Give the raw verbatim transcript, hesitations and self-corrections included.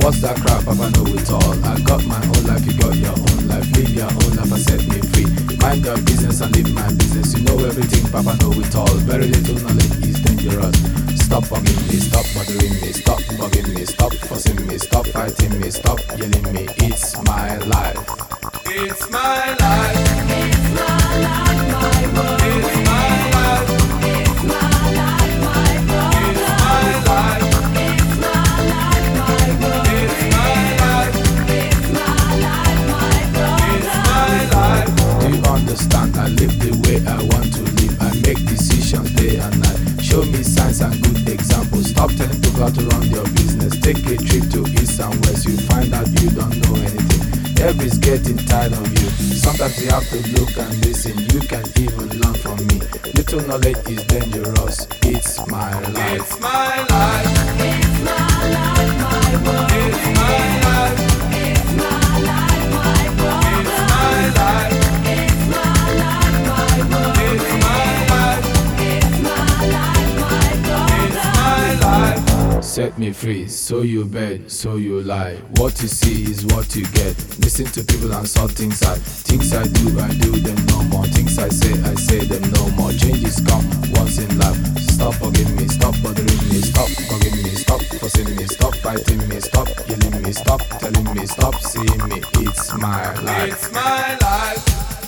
What's that crap? Papa know it all. I got my own life, you got your own life. Live your own life and set me free. Mind your business and live my business. You know everything, Papa know it all. Very little knowledge is dangerous. Stop bugging me, stop bothering me, stop bugging me, stop fussing me, stop fighting me, stop yelling me. It's my life. It's my life. It's my life, my world. It's my life. It's my life, my world. It's my life. It's my life, my world. It's my life. It's my life, my world. It's my life. Do you understand? I live the way I want to live. I make decisions day and night. Show me signs and good examples. Stop telling people how to run your business. Take a trip to east and west. You find out you don't know anything. Everybody's getting tired of you. Sometimes you have to look and listen. You can even learn from me. Little knowledge is dangerous. It's my life. It's my life. It's my life, my world. It's my life. It's my life, my world. It's my life. It's my life, my world. It's my life. It's my life, my world. It's my life. Set me free, so you beg, so you lie. What you see is what you get. Listen to people and saw things I Things I do, I do them no more. Things I say, I say them no more. Changes come once in life. Stop bugging me, stop bothering me, stop bugging me, stop fussing me, stop fighting me, stop yelling me, stop telling me, stop seeing me. It's my life. It's my life.